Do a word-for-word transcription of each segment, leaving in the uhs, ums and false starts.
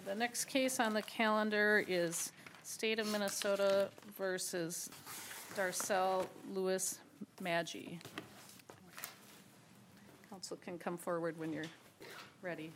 The next case on the calendar is State of Minnesota versus Darcel Lewis Maggi. Council can come forward when you're ready.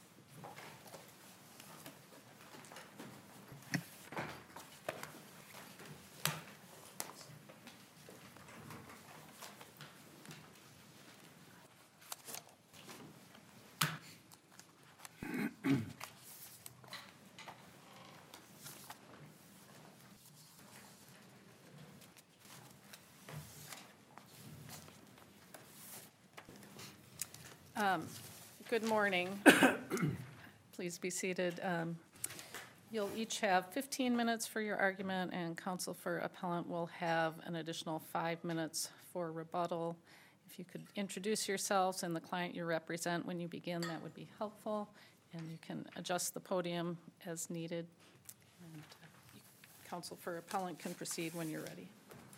Um, good morning. Please be seated. Um, you'll each have fifteen minutes for your argument, and counsel for appellant will have an additional five minutes for rebuttal. If you could introduce yourselves and the client you represent when you begin, that would be helpful. And you can adjust the podium as needed. And uh, counsel for appellant can proceed when you're ready.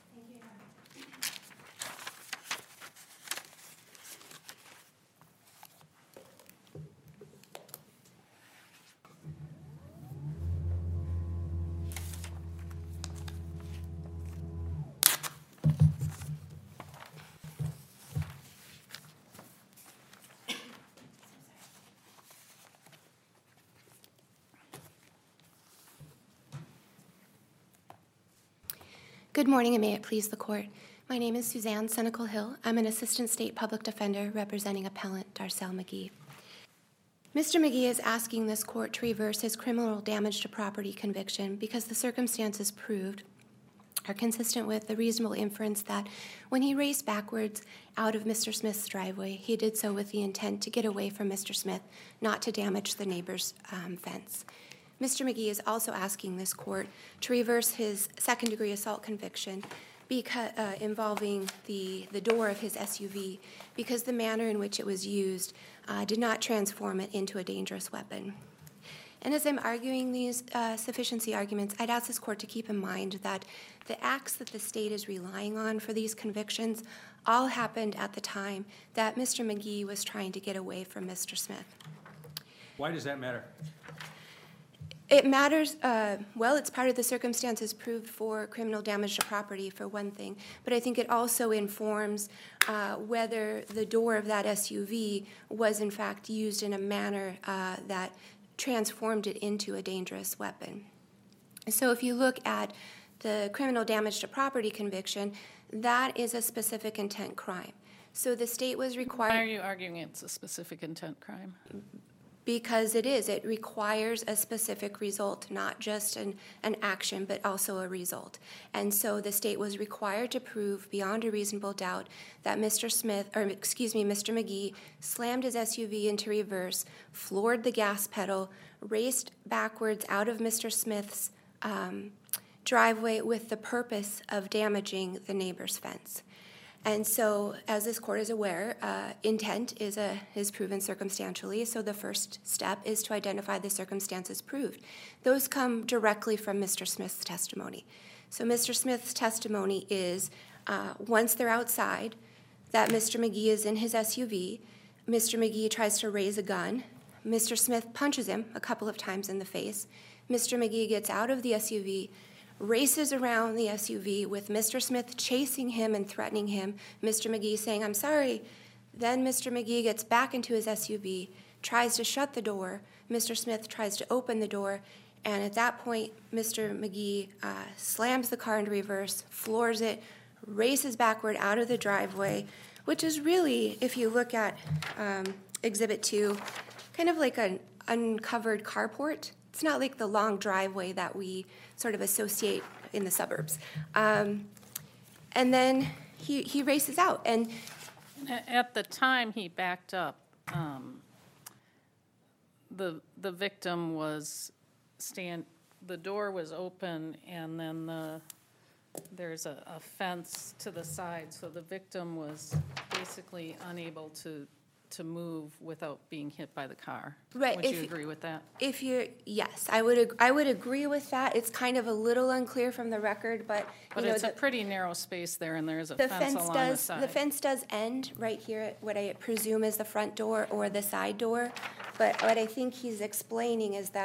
Good morning, and may it please the court. My name is Suzanne Senecal Hill. I'm an assistant state public defender representing appellant Darcel Maggi. Mister Maggi is asking this court to reverse his criminal damage to property conviction because the circumstances proved are consistent with the reasonable inference that when he raced backwards out of Mister Smith's driveway, he did so with the intent to get away from Mister Smith, not to damage the neighbor's um, fence. Mister Maggi is also asking this court to reverse his second-degree assault conviction because, uh, involving the, the door of his S U V because the manner in which it was used uh, did not transform it into a dangerous weapon. And as I'm arguing these uh, sufficiency arguments, I'd ask this court to keep in mind that the acts that the state is relying on for these convictions all happened at the time that Mister Maggi was trying to get away from Mister Smith. Why does that matter? It matters, uh, well, it's part of the circumstances proved for criminal damage to property, for one thing, but I think it also informs uh, whether the door of that S U V was in fact used in a manner uh, that transformed it into a dangerous weapon. So if you look at the criminal damage to property conviction, that is a specific intent crime. So the state was required... Why are you arguing it's a specific intent crime? Because it is. It requires a specific result, not just an, an action, but also a result. And so the state was required to prove beyond a reasonable doubt that Mister Smith, or excuse me, Mister Maggi slammed his S U V into reverse, floored the gas pedal, raced backwards out of Mister Smith's um, driveway with the purpose of damaging the neighbor's fence. And so, as this court is aware, uh, intent is a is proven circumstantially, so the first step is to identify the circumstances proved. Those come directly from Mister Smith's testimony. So Mister Smith's testimony is, uh, once they're outside, that Mister Maggi is in his S U V, Mister Maggi tries to raise a gun, Mister Smith punches him a couple of times in the face, Mister Maggi gets out of the S U V, races around the S U V with Mister Smith chasing him and threatening him, Mister Maggi saying, "I'm sorry." Then Mister Maggi gets back into his S U V, tries to shut the door. Mister Smith tries to open the door, and at that point, Mister Maggi uh, slams the car into reverse, floors it, races backward out of the driveway, which is really, if you look at um, Exhibit two, kind of like an uncovered carport. It's not like the long driveway that we sort of associate in the suburbs. Um, and then he, he races out. And at the time he backed up, um, the the victim was stand. The door was open, and then the there's a, a fence to the side, so the victim was basically unable to. to move without being hit by the car. Right. Would if, you agree with that? If you're, yes, I would, ag- I would agree with that. It's kind of a little unclear from the record, but, But you know, it's the, a pretty narrow space there, and there is a the fence fence along does, the side. the fence does end right here at what I presume is the front door or the side door. But what I think he's explaining is that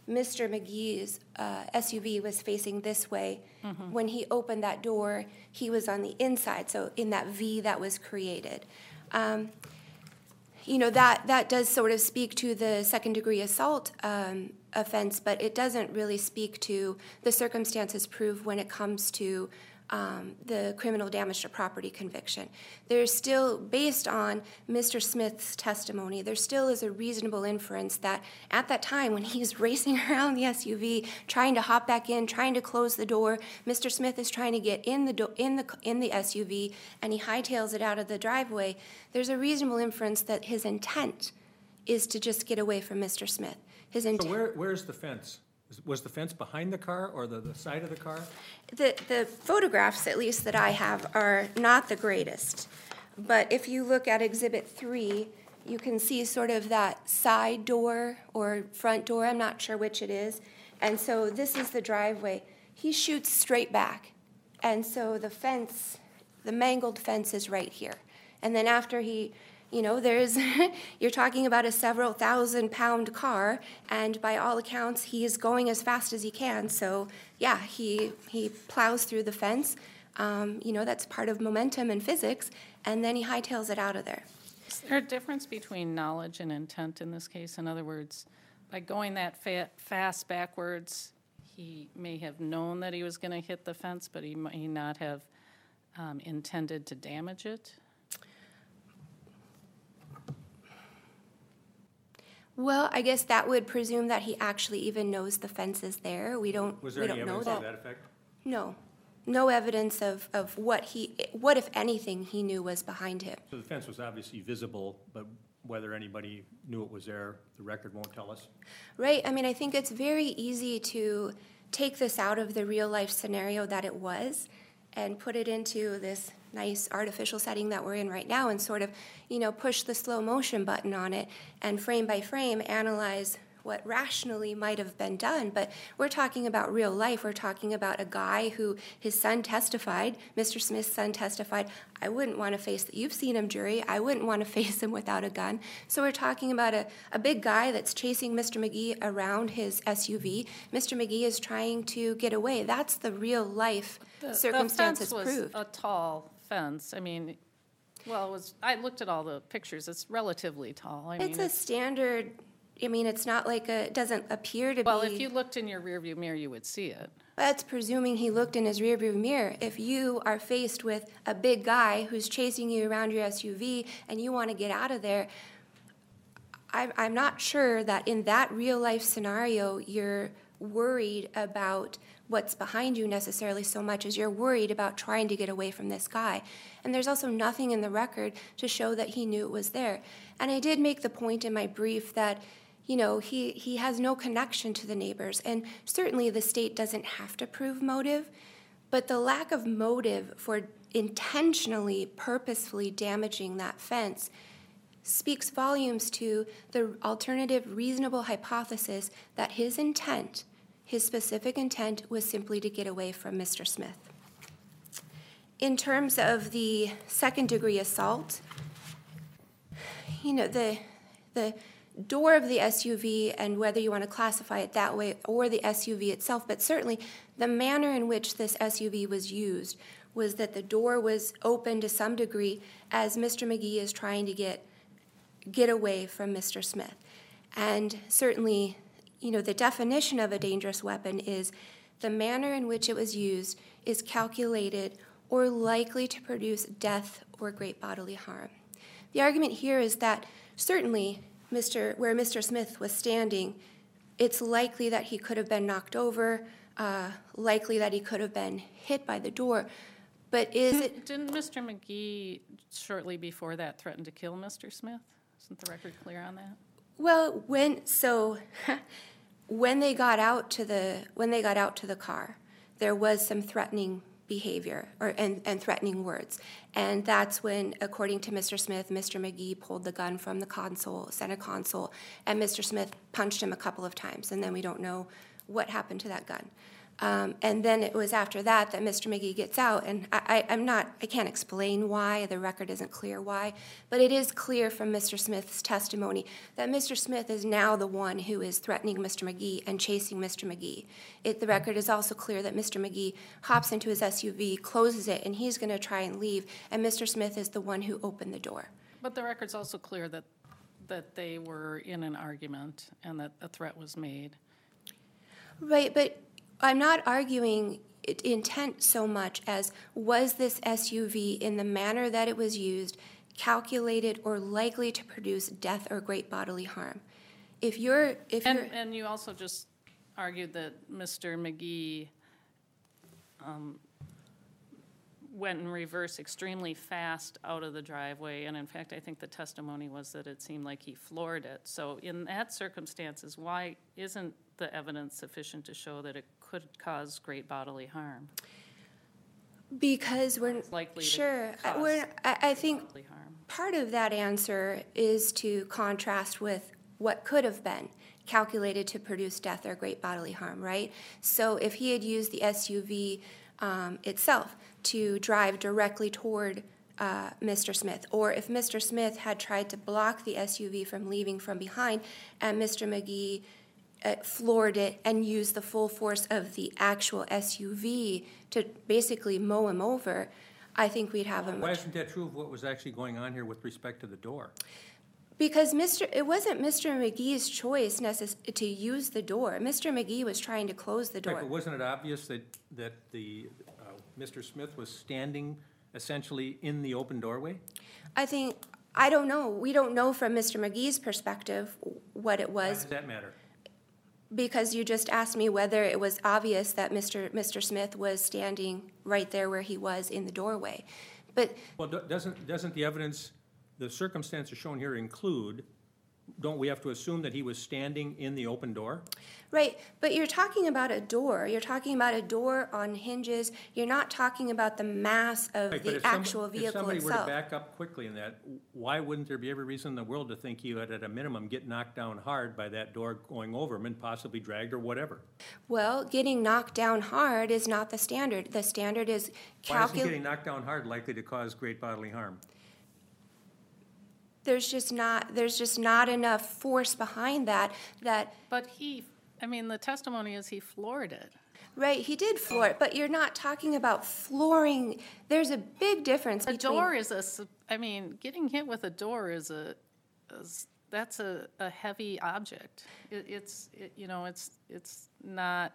Mister McGee's uh, S U V was facing this way. Mm-hmm. When he opened that door, he was on the inside, so in that V that was created. Um, you know, that, that does sort of speak to the second-degree assault um, offense, but it doesn't really speak to the circumstances proved when it comes to um, the criminal damage to property conviction. There's still, based on Mister Smith's testimony, there still is a reasonable inference that at that time when he's racing around the S U V, trying to hop back in, trying to close the door, Mister Smith is trying to get in the do- in the in the S U V, and he hightails it out of the driveway. There's a reasonable inference that his intent is to just get away from Mister Smith. His intent. So where, where's the fence? Is- Was the fence behind the car or the, the side of the car? The, the photographs, at least that I have, are not the greatest. But if you look at Exhibit three, you can see sort of that side door or front door. I'm not sure which it is. And so this is the driveway. He shoots straight back. And so the fence, the mangled fence is right here. And then after he... You know, there's, you're talking about a several thousand pound car, and by all accounts, he is going as fast as he can. So, yeah, he he plows through the fence. Um, you know, that's part of momentum and physics, and then he hightails it out of there. Is there a difference between knowledge and intent in this case? In other words, by going that fa- fast backwards, he may have known that he was going to hit the fence, but he may not have um, intended to damage it? Well, I guess that would presume that he actually even knows the fence is there. We don't. Was there we any don't know evidence that. to that effect? No, no evidence of, of what he, what if anything, he knew was behind him. So the fence was obviously visible, but whether anybody knew it was there, the record won't tell us. Right. I mean, I think it's very easy to take this out of the real life scenario that it was and put it into this nice artificial setting that we're in right now and sort of, you know, push the slow motion button on it and frame by frame analyze what rationally might have been done. But we're talking about real life. We're talking about a guy who his son testified, Mister Smith's son testified, I wouldn't want to face, you've seen him, jury, I wouldn't want to face him without a gun. So we're talking about a, a big guy that's chasing Mister McGee around his S U V. Mister McGee is trying to get away. That's the real life The, circumstances the fence was proved. a tall fence. I mean, well, it was. I looked at all the pictures. It's relatively tall. I It's mean, a standard, I mean, it's not like a, it doesn't appear to well, be. if you looked in your rearview mirror, you would see it. That's presuming he looked in his rearview mirror. If you are faced with a big guy who's chasing you around your S U V and you want to get out of there, I'm, I'm not sure that in that real life scenario you're worried about what's behind you necessarily so much as you're worried about trying to get away from this guy. And there's also nothing in the record to show that he knew it was there. And I did make the point in my brief that, you know, he, he has no connection to the neighbors. And certainly the state doesn't have to prove motive, but the lack of motive for intentionally, purposefully damaging that fence speaks volumes to the alternative reasonable hypothesis that his intent, his specific intent, was simply to get away from Mister Smith. In terms of the second degree assault, you know, the the door of the S U V, and whether you want to classify it that way, or the S U V itself, but certainly the manner in which this S U V was used was that the door was open to some degree as Mister McGee is trying to get get away from Mister Smith. And certainly, you know, the definition of a dangerous weapon is the manner in which it was used is calculated or likely to produce death or great bodily harm. The argument here is that certainly Mister where Mister Smith was standing, it's likely that he could have been knocked over, uh, likely that he could have been hit by the door. But is it... Didn't Mister McGee, shortly before that, threaten to kill Mister Smith? Isn't the record clear on that? Well, when so when they got out to the when they got out to the car, there was some threatening behavior or and, and threatening words. And that's when, according to Mister Smith, Mister McGee pulled the gun from the console, center console, and Mister Smith punched him a couple of times, and then we don't know what happened to that gun. Um, and then it was after that that Mister McGee gets out, and I, I, I'm not, I can't explain why, the record isn't clear why, but it is clear from Mister Smith's testimony that Mister Smith is now the one who is threatening Mister McGee and chasing Mister McGee. It, the record is also clear that Mister McGee hops into his S U V, closes it, and he's going to try and leave, and Mister Smith is the one who opened the door. But the record's also clear that, that they were in an argument and that a threat was made. Right, but I'm not arguing it- intent so much as was this S U V in the manner that it was used calculated or likely to produce death or great bodily harm. If you're, if And, you're, and you also just argued that Mister McGee um, went in reverse extremely fast out of the driveway, and in fact, I think the testimony was that it seemed like he floored it. So in that circumstances, why isn't the evidence sufficient to show that it could cause great bodily harm? because we're, Likely to sure, I- cause we're, I, I think bodily harm. part of that answer is to contrast with what could have been calculated to produce death or great bodily harm, right? So if he had used the S U V um, itself to drive directly toward uh, Mister Smith, or if Mister Smith had tried to block the S U V from leaving from behind and Mister McGee uh, floored it and used the full force of the actual S U V to basically mow him over, I think we'd have a Why much... isn't that true of what was actually going on here with respect to the door? Because Mister it wasn't Mister McGee's choice necess- to use the door. Mister McGee was trying to close the Right, door. but wasn't it obvious that, that the, uh, Mister Smith was standing essentially in the open doorway? I think, I don't know. We don't know from Mister McGee's perspective what it Why was, does that matter? because you just asked me whether it was obvious that Mister Mister Smith was standing right there where he was in the doorway. But Well, do- doesn't, doesn't the evidence, the circumstances shown here include, don't we have to assume that he was standing in the open door? Right, but you're talking about a door. You're talking about a door on hinges. You're not talking about the mass of Right, but the if some- actual If vehicle somebody were to itself. back up quickly in that, why wouldn't there be every reason in the world to think he would, at a minimum, get knocked down hard by that door going over him and possibly dragged or whatever? Well, getting knocked down hard is not the standard. The standard is Why isn't calculated. getting knocked down hard likely to cause great bodily harm? There's just not, there's just not enough force behind that, that, But he, I mean, the testimony is he floored it. right, he did floor it, but you're not talking about flooring. There's a big difference A between. door is a, sub- I mean, getting hit with a door is a, is, that's a, a heavy object. It, it's, it, you know, it's, it's not,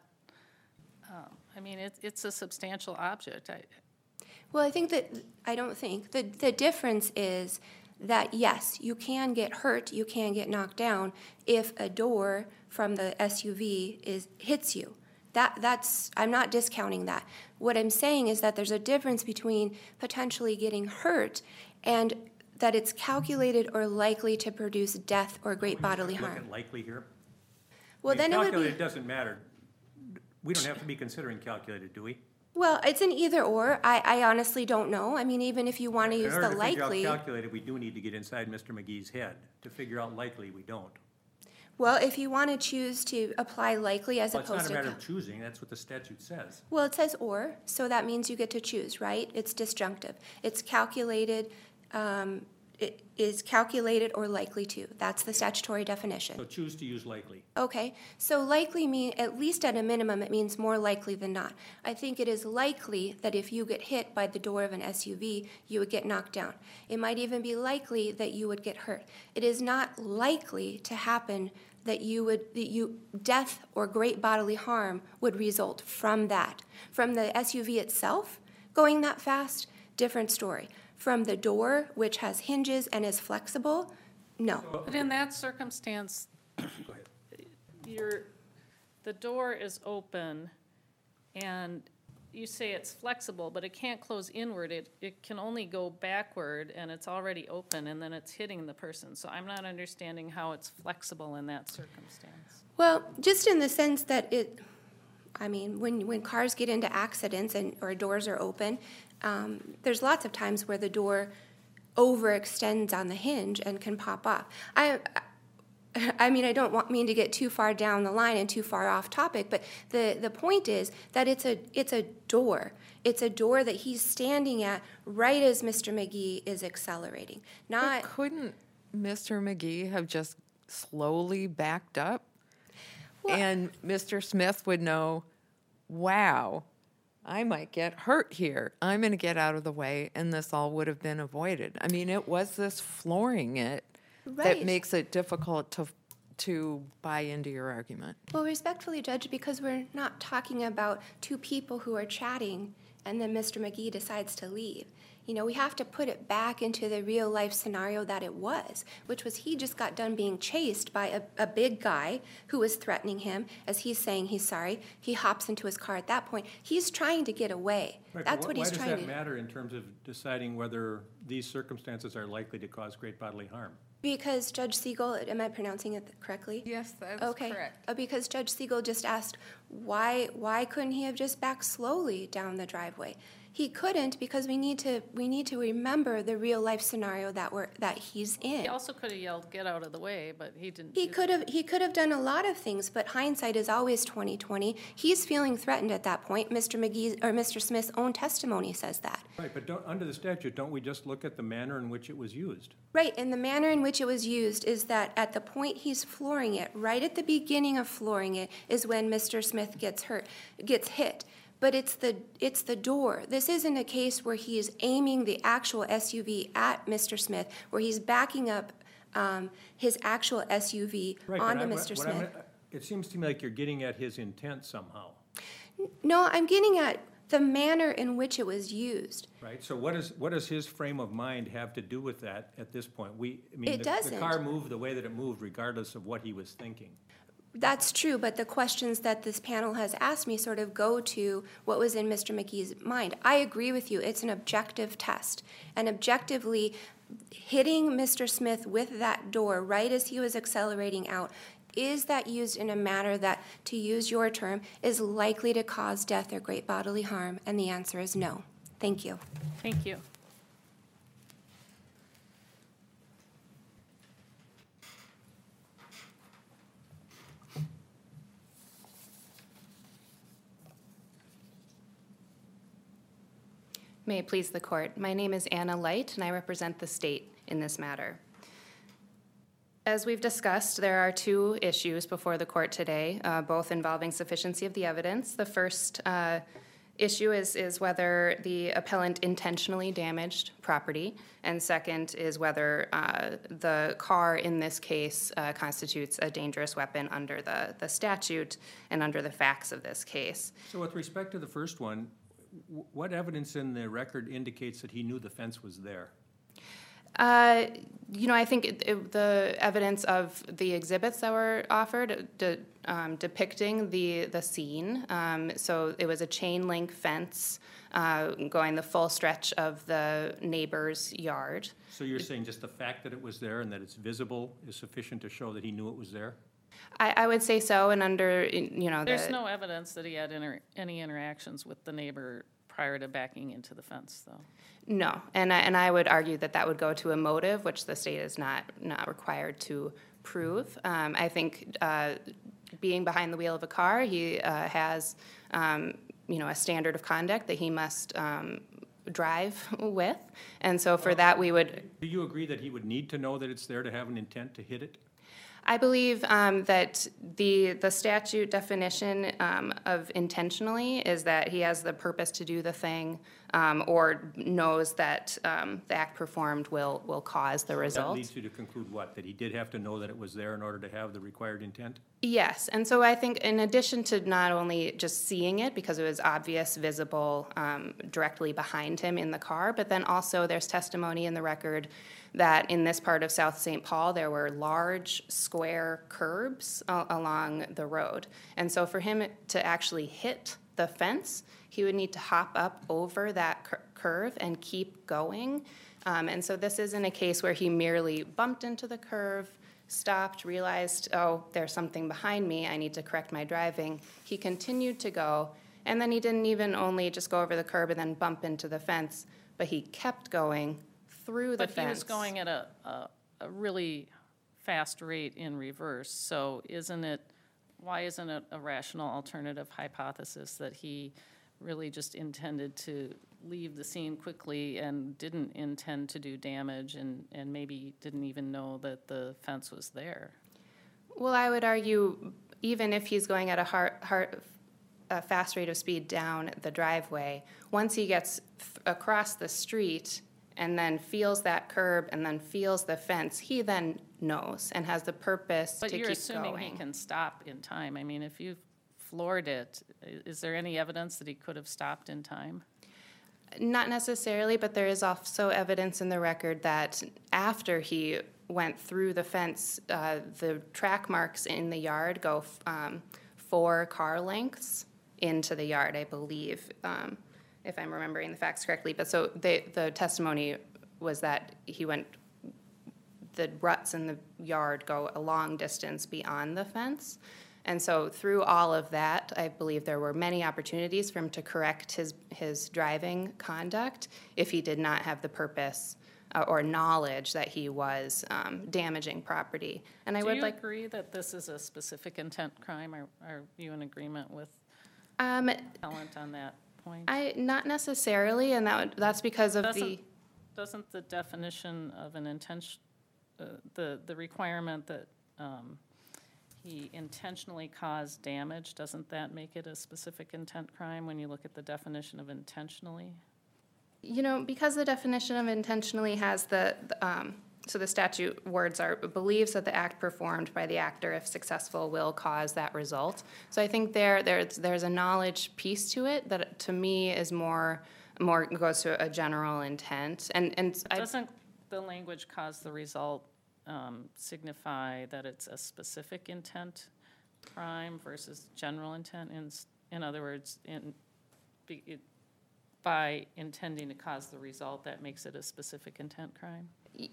um, I mean, it, it's a substantial object. I, Well, I think that, I don't think, the, the difference is that, yes, you can get hurt, you can get knocked down if a door from the S U V is, hits you. That, that's, I'm not discounting that. What I'm saying is that there's a difference between potentially getting hurt and that it's calculated or likely to produce death or great bodily Look harm. at likely here. Well, I mean, then it would be, calculated doesn't matter. We don't have to be considering calculated, do we? well, it's an either or. I, I honestly don't know. I mean, even if you want to use the In order to figure out likely. calculated, we do need to get inside Mister McGee's head. To figure out likely, we don't. Well, if you want to choose to apply likely as Well, it's opposed not a to. matter of choosing, that's what the statute says. Well, it says or, so that means you get to choose, right? It's disjunctive. It's calculated, um, it is calculated or likely to. That's the statutory definition. So choose to use likely. Okay, so likely mean, at least at a minimum, it means more likely than not. I think it is likely that if you get hit by the door of an S U V, you would get knocked down. It might even be likely that you would get hurt. It is not likely to happen that you would, that you, death or great bodily harm would result from that. From the S U V itself going that fast, different story. From the door, which has hinges and is flexible, no. but in that circumstance, Go ahead. your, the door is open, and you say it's flexible, but it can't close inward. It, it can only go backward, and it's already open, and then it's hitting the person. So I'm not understanding how it's flexible in that circumstance. Well, just in the sense that it, I mean, when, when cars get into accidents and, or doors are open, um, there's lots of times where the door overextends on the hinge and can pop off. I, I mean, I don't want mean to get too far down the line and too far off topic, but the, the point is that it's a it's a door. It's a door that he's standing at right as Mister McGee is accelerating. Not But couldn't Mister McGee have just slowly backed up? Well- and Mister Smith would know, wow, I might get hurt here. I'm going to get out of the way, and this all would have been avoided. I mean, it was this flooring it that Right. makes it difficult to to buy into your argument. Well, respectfully, Judge, because we're not talking about two people who are chatting and then Mister McGee decides to leave. You know, we have to put it back into the real life scenario that it was, which was he just got done being chased by a, a big guy who was threatening him as he's saying he's sorry. He hops into his car at that point. He's trying to get away. Right, but That's wh- what he's Why trying does to that matter in terms of deciding whether these circumstances are likely to cause great bodily harm? Because Judge Siegel, am I pronouncing it correctly? Yes, that's Okay. correct. Uh, because Judge Siegel just asked, why why couldn't he have just backed slowly down the driveway? He couldn't because we need to we need to remember the real life scenario that we're that he's in. He also could have yelled, "Get out of the way," but he didn't. He do could have he could have done a lot of things, but hindsight is always twenty twenty. He's feeling threatened at that point. Mister McGee or Mister Smith's own testimony says that. Right, but don't, under the statute, don't we just look at the manner in which it was used? Right, and the manner in which it was used is that at the point he's flooring it, right at the beginning of flooring it, is when Mister Smith gets hurt, gets hit. But it's the it's the door. This isn't a case where he is aiming the actual S U V at Mister Smith, where he's backing up um, his actual S U V Right, but onto I- Mister what I'm- Smith. It seems to me like you're getting at his intent somehow, No, I'm getting at the manner in which it was used. right? So what is, what does his frame of mind have to do with that at this point? We, I mean, It the- doesn't. the car moved the way that it moved regardless of what he was thinking. That's true, but the questions that this panel has asked me sort of go to what was in Mister McGee's mind. I agree with you. It's an objective test. And objectively, hitting Mister Smith with that door right as he was accelerating out, is that used in a manner that, to use your term, is likely to cause death or great bodily harm? And the answer is no. Thank you. Thank you. May it please the court. My name is Anna Light, and I represent the state in this matter. As we've discussed, there are two issues before the court today, uh, both involving sufficiency of the evidence. The first uh, issue is, is whether the appellant intentionally damaged property, and second is whether uh, the car in this case uh, constitutes a dangerous weapon under the, the statute and under the facts of this case. So with respect to the first one, w- what evidence in the record indicates that he knew the fence was there? Uh, you know, I think it, it, the evidence of the exhibits that were offered de, um, depicting the the scene. Um, so it was a chain link fence uh, going the full stretch of the neighbor's yard. So you're saying just the fact that it was there and that it's visible is sufficient to show that he knew it was there? I, I would say so, and under you know, There's the, no evidence that he had inter- any interactions with the neighbor prior to backing into the fence, though. No, and I, and I would argue that that would go to a motive, which the state is not not required to prove. Um, I think uh, being behind the wheel of a car, he uh, has um, you know a standard of conduct that he must um, drive with, and so for that we would. Do you agree that he would need to know that it's there to have an intent to hit it? I believe um, that the the statute definition um, of intentionally is that he has the purpose to do the thing, um, or knows that um, the act performed will will cause the That result. leads you to conclude what? That he did have to know that it was there in order to have the required intent? Yes, and so I think in addition to not only just seeing it because it was obvious, visible, um, directly behind him in the car, but then also there's testimony in the record that in this part of South Saint Paul there were large square curbs uh, along the road. And so for him to actually hit the fence, he would need to hop up over that cur- curve and keep going. Um, and so this isn't a case where he merely bumped into the curve, stopped, realized, oh, there's something behind me, I need to correct my driving. He continued to go, and then he didn't even only just go over the curb and then bump into the fence, but he kept going through the But fence. he was going at a, a, a really fast rate in reverse. So isn't it, why isn't it a rational alternative hypothesis that he really just intended to leave the scene quickly and didn't intend to do damage and, and maybe didn't even know that the fence was there? Well, I would argue, even if he's going at a hard, hard, a fast rate of speed down the driveway, once he gets th- across the street and then feels that curb and then feels the fence, he then knows and has the purpose But to you're keep assuming he going. can stop in time. I mean, if you floored it, i- is there any evidence that he could have stopped in time? Not necessarily, but there is also evidence in the record that after he went through the fence, uh, the track marks in the yard go f- um, four car lengths into the yard, I believe, um, if I'm remembering the facts correctly. But so the, the testimony was that he went, the ruts in the yard go a long distance beyond the fence. And so through all of that, I believe there were many opportunities for him to correct his, his driving conduct if he did not have the purpose uh, or knowledge that he was um, damaging property. And I Do would you like, agree that this is a specific intent crime? Are, are you in agreement with um, Appellant on that point? I, not necessarily, and that, would- that's because of the, Doesn't, doesn't the definition of an intention, uh, the, the requirement that um, he intentionally caused damage, doesn't that make it a specific intent crime when you look at the definition of intentionally? you know, because the definition of intentionally has the, the, um, so the statute words are, believes that the act performed by the actor, if successful, will cause that result. So I think there, there's, there's a knowledge piece to it that to me is more, more goes to a general intent. And, and I, Doesn't the language cause the result um, signify that it's a specific intent crime versus general intent? In, s- in other words, in, be, it, by intending to cause the result, that makes it a specific intent crime?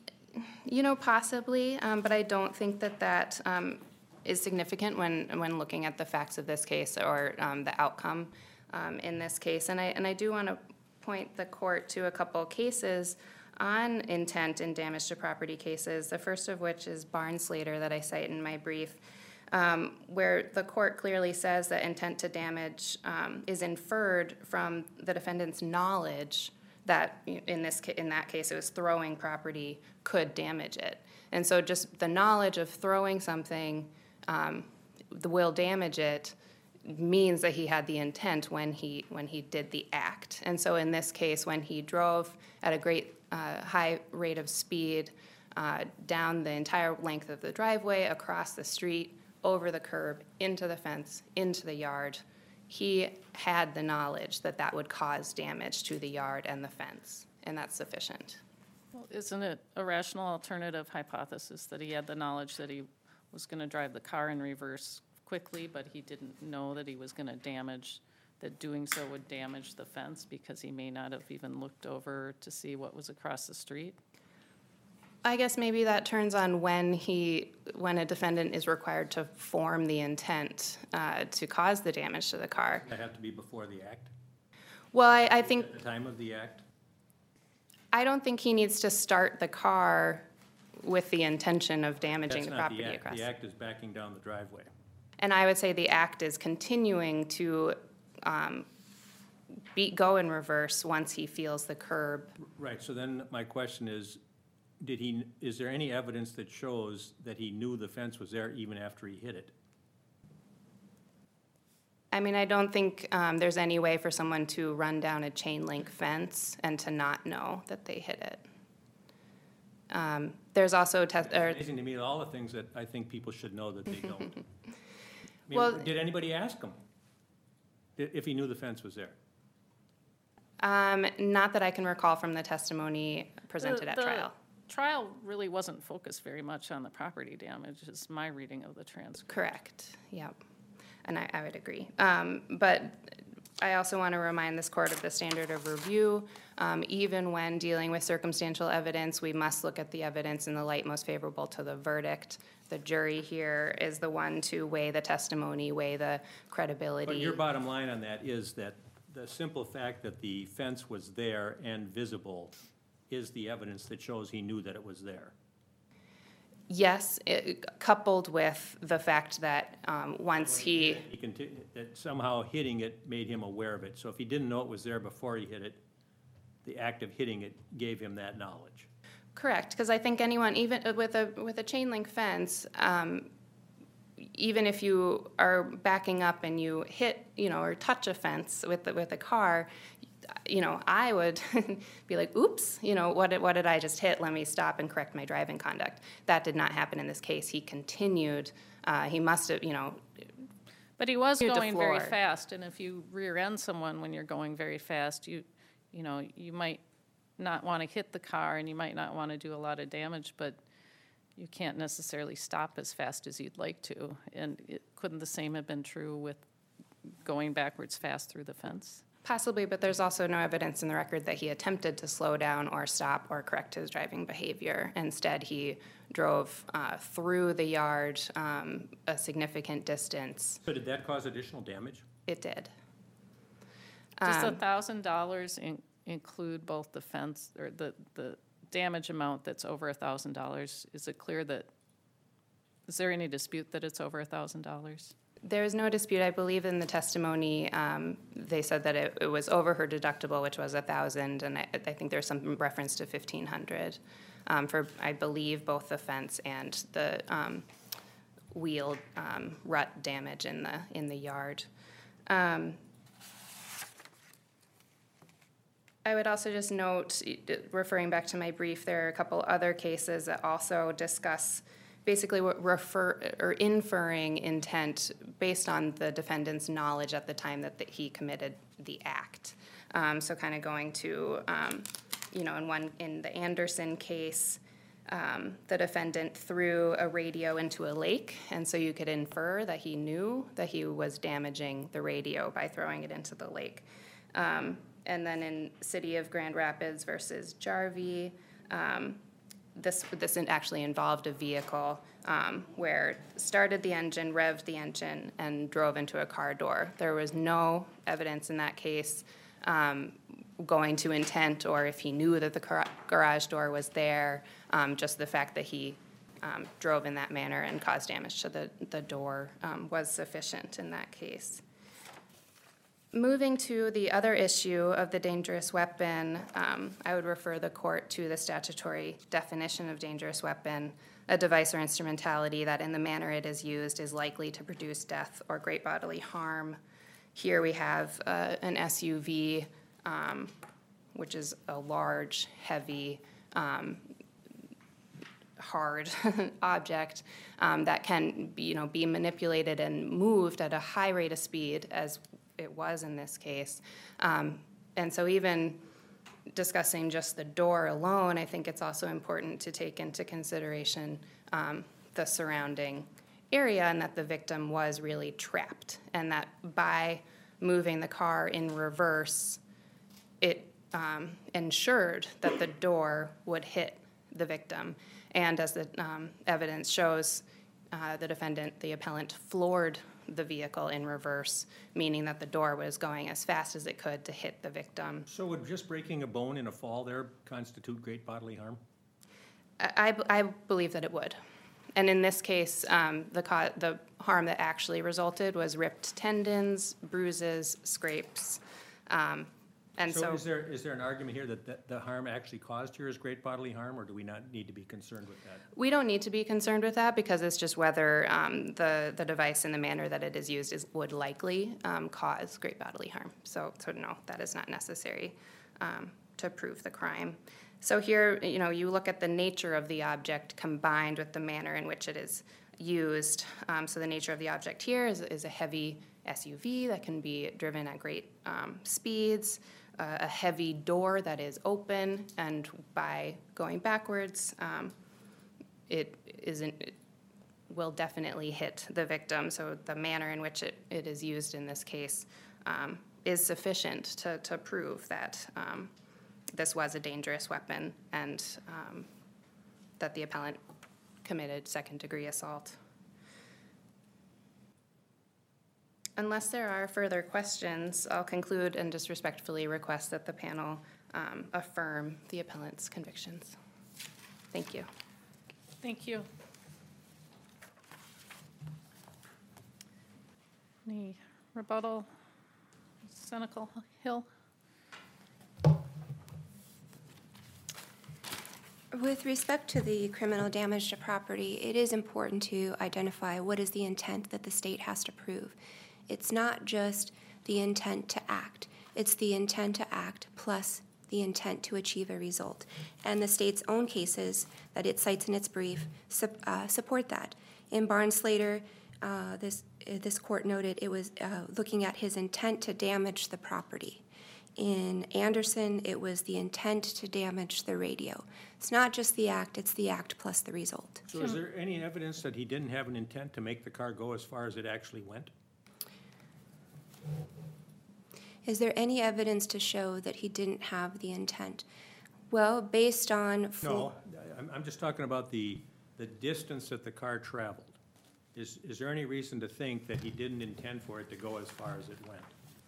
you know, possibly, um, but I don't think that that um, is significant when, when looking at the facts of this case or um, the outcome um, in this case. And I, and I do want to point the court to a couple cases on intent and damage to property cases, the first of which is Barnes-Slater that I cite in my brief, um, where the court clearly says that intent to damage um, is inferred from the defendant's knowledge that in this ca- in that case it was throwing property could damage it. And so just the knowledge of throwing something um, that will damage it means that he had the intent when he when he did the act. And so in this case, when he drove at a great uh, high rate of speed uh, down the entire length of the driveway, across the street, over the curb, into the fence, into the yard, he had the knowledge that that would cause damage to the yard and the fence, and that's sufficient. Well, isn't it a rational alternative hypothesis that he had the knowledge that he was going to drive the car in reverse quickly, but he didn't know that he was going to damage, that doing so would damage the fence because he may not have even looked over to see what was across the street? I guess maybe that turns on when he, when a defendant is required to form the intent uh, to cause the damage to the car. That have to be before the act, Well, I, I think, at the time of the act? I don't think he needs to start the car with the intention of damaging That's the not property the act. across. The act is backing down the driveway. And I would say the act is continuing to um, be, go in reverse once he feels the curb. Right, so then my question is, did he, is there any evidence that shows that he knew the fence was there even after he hit it? I mean, I don't think um, there's any way for someone to run down a chain link fence and to not know that they hit it. Um, There's also, test. or It's amazing to me, all the things that I think people should know that they don't. I Well- mean, did anybody ask him i- if he knew the fence was there? um, not that I can recall from the testimony presented The- at the trial. Trial really wasn't focused very much on the property damage, is my reading of the transcript. Correct, yep. And I, I would agree. Um, But I also want to remind this court of the standard of review. Um, Even when dealing with circumstantial evidence, we must look at the evidence in the light most favorable to the verdict. The jury here is the one to weigh the testimony, weigh the credibility. But your bottom line on that is that the simple fact that the fence was there and visible is the evidence that shows he knew that it was there. Yes, it, coupled with the fact that um, once he, He conti- that somehow hitting it made him aware of it. So if he didn't know it was there before he hit it, the act of hitting it gave him that knowledge. correct, because I think anyone, even with a, with a chain link fence, um, even if you are backing up and you hit, you know, or touch a fence with, the, with a car, you know, I would be like, oops, you know, what did, what did I just hit? Let me stop and correct my driving conduct. That did not happen in this case. He continued, uh, he must have, you know. But he was Near the going very floor. fast, and if you rear end someone when you're going very fast, you, you know, you might not want to hit the car and you might not want to do a lot of damage, but you can't necessarily stop as fast as you'd like to. And it, couldn't the same have been true with going backwards fast through the fence? Possibly, but there's also no evidence in the record that he attempted to slow down or stop or correct his driving behavior. Instead, he drove uh, through the yard um, a significant distance. So did that cause additional damage? It did. Does a Um, thousand dollars include both the fence, or the, the damage amount that's over a thousand dollars? Is it clear that, is there any dispute that it's over a thousand dollars? There is no dispute. I believe in the testimony, um, they said that it, it was over her deductible, which was a thousand, and I, I think there's some reference to fifteen hundred um, for, I believe, both the fence and the um, wheel um, rut damage in the in the yard. Um, I would also just note, referring back to my brief, there are a couple other cases that also discuss basically what refer or inferring intent based on the defendant's knowledge at the time that the, he committed the act. Um, so kind of going to, um, you know, in one in the Anderson case, um, the defendant threw a radio into a lake, and so you could infer that he knew that he was damaging the radio by throwing it into the lake. Um, and then in City of Grand Rapids versus Jarvie, um, This, this actually involved a vehicle um, where started the engine, revved the engine, and drove into a car door. There was no evidence in that case um, going to intent or if he knew that the car- garage door was there, um, just the fact that he um, drove in that manner and caused damage to the, the door um, was sufficient in that case. Moving to the other issue of the dangerous weapon, um, I would refer the court to the statutory definition of dangerous weapon, a device or instrumentality that in the manner it is used is likely to produce death or great bodily harm. Here we have uh, an S U V, um, which is a large, heavy, um, hard object um, that can be, you know, be manipulated and moved at a high rate of speed, as it was in this case. Um, and so even discussing just the door alone, I think it's also important to take into consideration um, the surrounding area and that the victim was really trapped, and that by moving the car in reverse, it um, ensured that the door would hit the victim. And as the um, evidence shows, uh, the defendant, the appellant, floored the vehicle in reverse, meaning that the door was going as fast as it could to hit the victim. So would just breaking a bone in a fall there constitute great bodily harm? I, I, I believe that it would. And in this case, um, the, co- the harm that actually resulted was ripped tendons, bruises, scrapes. Um, and so, So is there, is there an argument here that the, the harm actually caused here is great bodily harm, or do we not need to be concerned with that? we don't need to be concerned with that because it's just whether um, the, the device in the manner that it is used is, would likely um, cause great bodily harm. So, so no, that is not necessary um, to prove the crime. So here, you know, you look at the nature of the object combined with the manner in which it is used. Um, so the nature of the object here is, is a heavy S U V that can be driven at great um, speeds, uh, a heavy door that is open, and by going backwards, um, it isn't, it will definitely hit the victim. So the manner in which it, it is used in this case um, is sufficient to, to prove that um, this was a dangerous weapon and um, that the appellant committed second-degree assault. Unless there are further questions, I'll conclude and just respectfully request that the panel um, affirm the appellant's convictions. Thank you. Thank you. Any rebuttal? Senecal Hill? With respect to the criminal damage to property, it is important to identify what is the intent that the state has to prove. It's not just the intent to act, it's the intent to act plus the intent to achieve a result. And the state's own cases that it cites in its brief su- uh, support that. In Barnes-Slater, uh, this, uh, this court noted it was uh, looking at his intent to damage the property. In Anderson, it was the intent to damage the radio. It's not just the act, it's the act plus the result. So is there any evidence that he didn't have an intent to make the car go as far as it actually went? Is there any evidence to show that he didn't have the intent? Well, based on... No, I'm, I'm just talking about the, the distance that the car traveled. Is, is there any reason to think that he didn't intend for it to go as far as it went?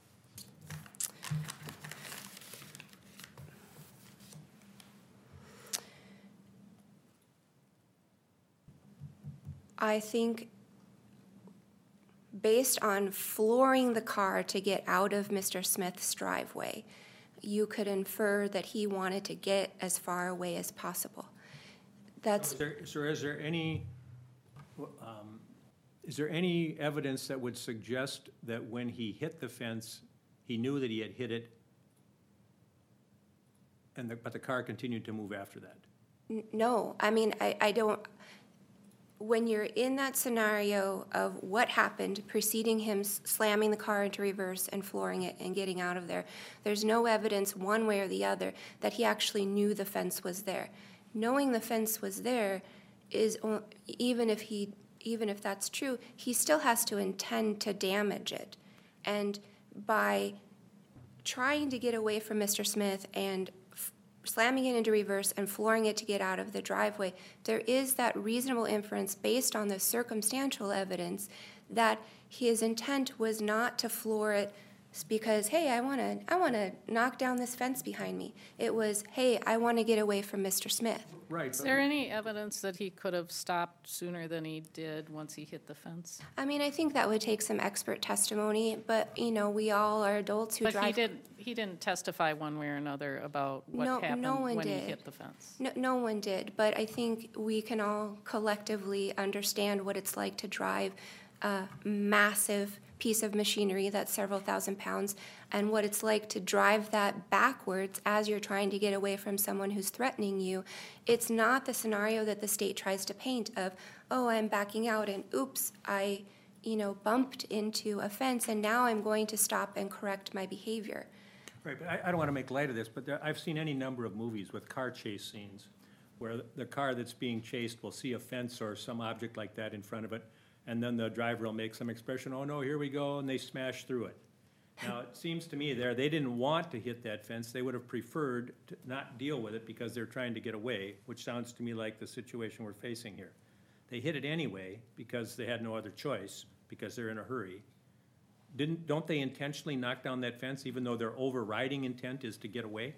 I think based on flooring the car to get out of Mister Smith's driveway, you could infer that he wanted to get as far away as possible. That's Is there, so is there any, um, is there any evidence that would suggest that when he hit the fence, he knew that he had hit it, and the, but the car continued to move after that? n- no. I mean, I, I don't. When you're in that scenario of what happened preceding him s- slamming the car into reverse and flooring it and getting out of there, there's no evidence one way or the other that he actually knew the fence was there. Knowing the fence was there is o- even if he even if that's true, he still has to intend to damage it. And by trying to get away from Mister Smith and f- slamming it into reverse and flooring it to get out of the driveway, there is that reasonable inference based on the circumstantial evidence that his intent was not to floor it because, hey, I want to I want to knock down this fence behind me. It was, hey, I want to get away from Mister Smith. Right. Is there any evidence that he could have stopped sooner than he did once he hit the fence? I mean, I think that would take some expert testimony, but, you know, we all are adults who But drive... he did, he didn't testify one way or another about No- what no happened one when he did. hit the fence. No, no one did, but I think we can all collectively understand what it's like to drive a massive piece of machinery that's several thousand pounds and what it's like to drive that backwards as you're trying to get away from someone who's threatening you. It's not the scenario that the state tries to paint of, oh, I'm backing out and oops, I, you know, bumped into a fence and now I'm going to stop and correct my behavior. Right, but I, I don't want to make light of this, but there, I've seen any number of movies with car chase scenes where the car that's being chased will see a fence or some object like that in front of it, and then the driver will make some expression, oh no, here we go, and they smash through it. Now, it seems to me there, they didn't want to hit that fence, they would have preferred to not deal with it because they're trying to get away, which sounds to me like the situation we're facing here. They hit it anyway because they had no other choice, because they're in a hurry. Didn't, don't they intentionally knock down that fence even though their overriding intent is to get away?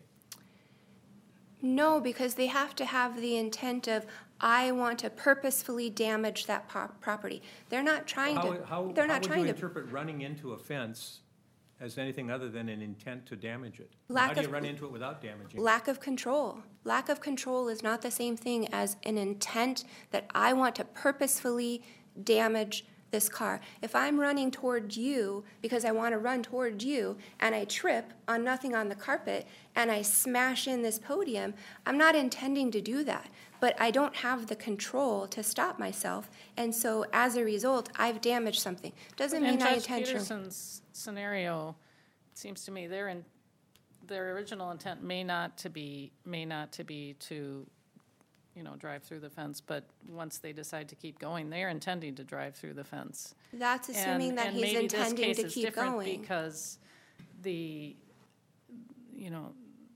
No, because they have to have the intent of, I want to purposefully damage that po- property. They're not trying How, to, how, they're how not would trying you to. interpret running into a fence as anything other than an intent to damage it? Lack How do you of- run into it without damaging it? Lack of control. Lack of control is not the same thing as an intent that I want to purposefully damage this car. If I'm running toward you because I want to run toward you and I trip on nothing on the carpet and I smash in this podium, I'm not intending to do that. But I don't have the control to stop myself, and so as a result, I've damaged something. Doesn't In mean I Judge intentionally. Peterson's scenario, it seems to me their, in- their original intent may not to be, may not to be to, you know, drive through the fence, but once they decide to keep going, they're intending to drive through the fence. That's assuming And- that and he's maybe this intending case to is keep different going. Because the, you know,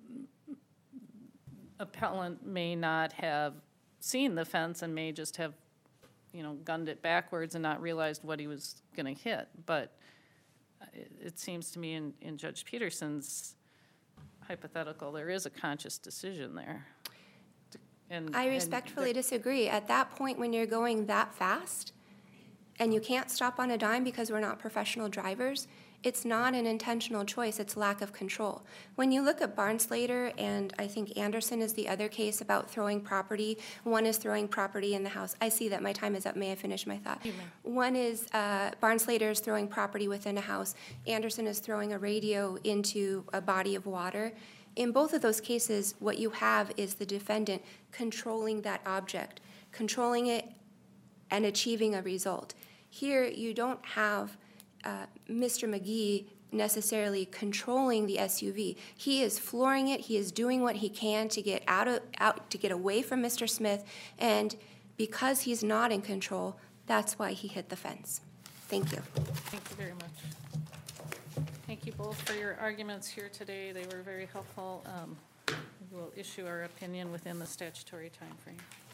appellant may not have seen the fence and may just have, you know, gunned it backwards and not realized what he was gonna hit. But it, it seems to me in, in Judge Peterson's hypothetical, there is a conscious decision there. And I and respectfully there- disagree. At that point, when you're going that fast, and you can't stop on a dime because we're not professional drivers, it's not an intentional choice, it's lack of control. When you look at Barnslater, and I think Anderson is the other case about throwing property, one is throwing property in the house. I see that my time is up, may I finish my thought? One is, uh, Barnslater is throwing property within a house, Anderson is throwing a radio into a body of water. In both of those cases, what you have is the defendant controlling that object, controlling it and achieving a result. Here, you don't have uh, Mister McGee necessarily controlling the S U V. He is flooring it. He is doing what he can to get out of out to get away from Mister Smith, and because he's not in control, that's why he hit the fence. Thank you. Thank you very much. Thank you both for your arguments here today. They were very helpful. Um, we will issue our opinion within the statutory timeframe.